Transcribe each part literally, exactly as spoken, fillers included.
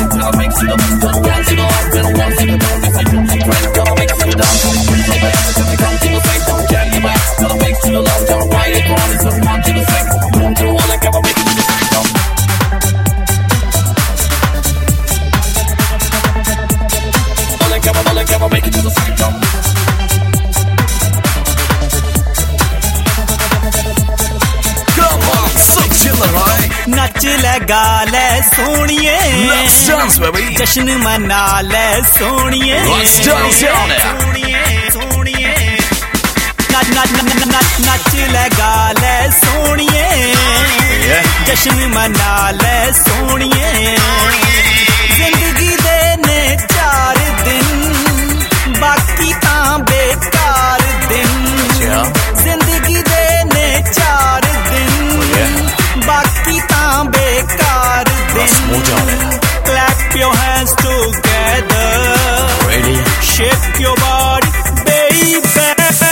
Gotta make to the gotta one to the up, gotta one to the down. If I do the grind, gotta make to the down. Bring the back to the come to the face, don't get me back. Gotta make to the low, gotta ride it on. It's a one to the six, one to the one, like gotta make it to the six. Like gotta, like gotta make it to the six. नच ले गा ले सोनिए, जश्न मना ले सोनिए, सोनिए सोनिए नच ले गा ले सोनिए, जश्न मना ले सोनिए। जिंदगी दे ने चार दिन, बाकी तां बेकार दिन। जिंदगी दे ने चार दिन, बाकी तां बेकार दिन। Clap your hands together, ready? Shake your body, baby.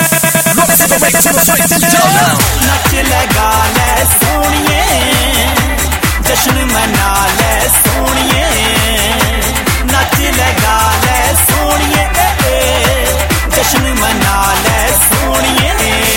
नच ले गा ले सोनिए, जश्न मना ले सोनिए। नच ले गा ले सोनिए, जश्न मना ले सोनिए।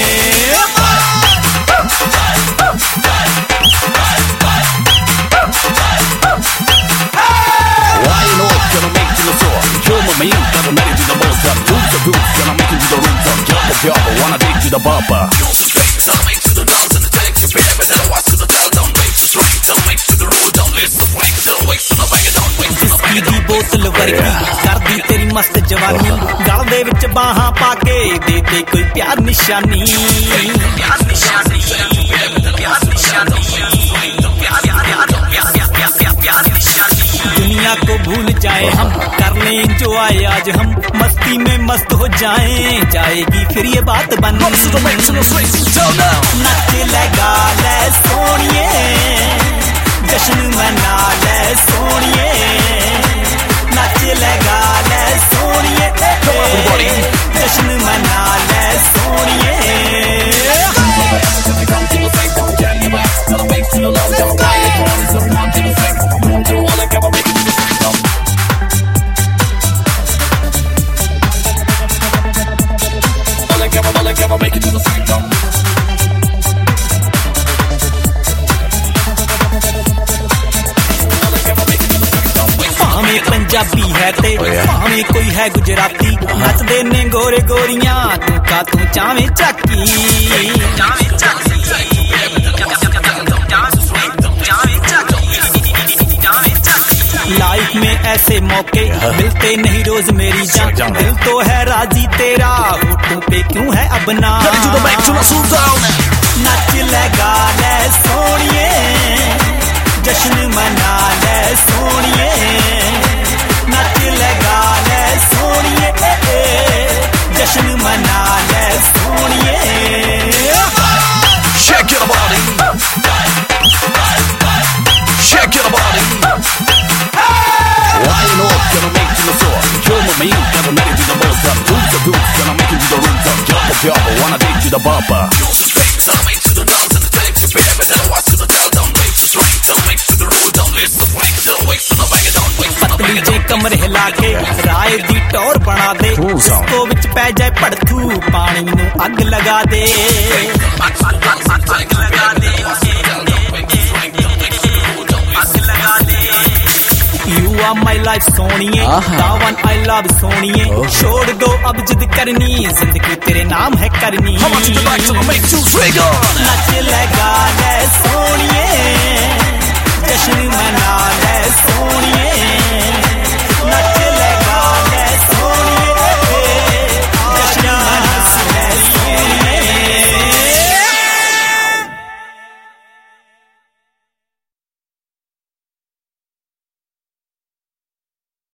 Gotta make it to the most up, roots the roots, gonna make it to the roots up, jump the job, I wanna take to the bumper. Use the strings, I'll make to the downs and the takes, you feel it, then watch to the tail, don't make the strings, I'll make to the road, don't list the swings, don't wait to the bang it, don't wait to the bang it, don't बोतल वर्गी करदी तेरी मस्त जवानी, गल दे विच बाहां पाके दे दे कोई प्यार निशानी। प्यार निशानी, प्यार निशानी, दुनिया को भूल जाए हम, कर ले एंजॉय आज हम, मस्ती में मस्त हो जाएं, जाएगी फिर ये बात बन। नच ले गा ले सोनिए, जश्न मना ले सोनिए। नच ले गा ले सोनिए, जश्न मना ले सोनिए। Make it to the freedom. भावें पंजाबी है ते भावें कोई है गुजराती, नचदे ने गोरे गोरियां तू का तू चावे चाकी। लाइफ में ऐसे मौके मिलते नहीं रोज मेरी जान, दिल तो है राजी तेरा, होठों पे क्यों है अब ना। नच ले गा ले सोनिए, जश्न मना ले सोनिए। नच ले गा ले सोनिए, जश्न मना ले सोनिए। Shake your body, shake your body. Why you know gonna make to the floor? You're my man, gotta make it to the most up. Roots the roots, gonna make it to the roots up. Jump the job, I wanna take to the bumper. Use the strings, I'll make to the downs and the takes. You feel it, then watch to the tail, don't make the strings, don't make to the road, don't list the swings, don't wait to the bang it, don't wait to the bang it. जे कमर हिला के राय दी टोर बना दे, इसको विच पै जाए पड़थू, पानी नू अग लगा दे। अग लगा दे, अग लगा दे। You are my life सोनिए, the one I love सोनिए। छोड़ दो अब जिद करनी, जिंदगी तेरे नाम है करनी। How much you like to make two trigger? नच ले गा ले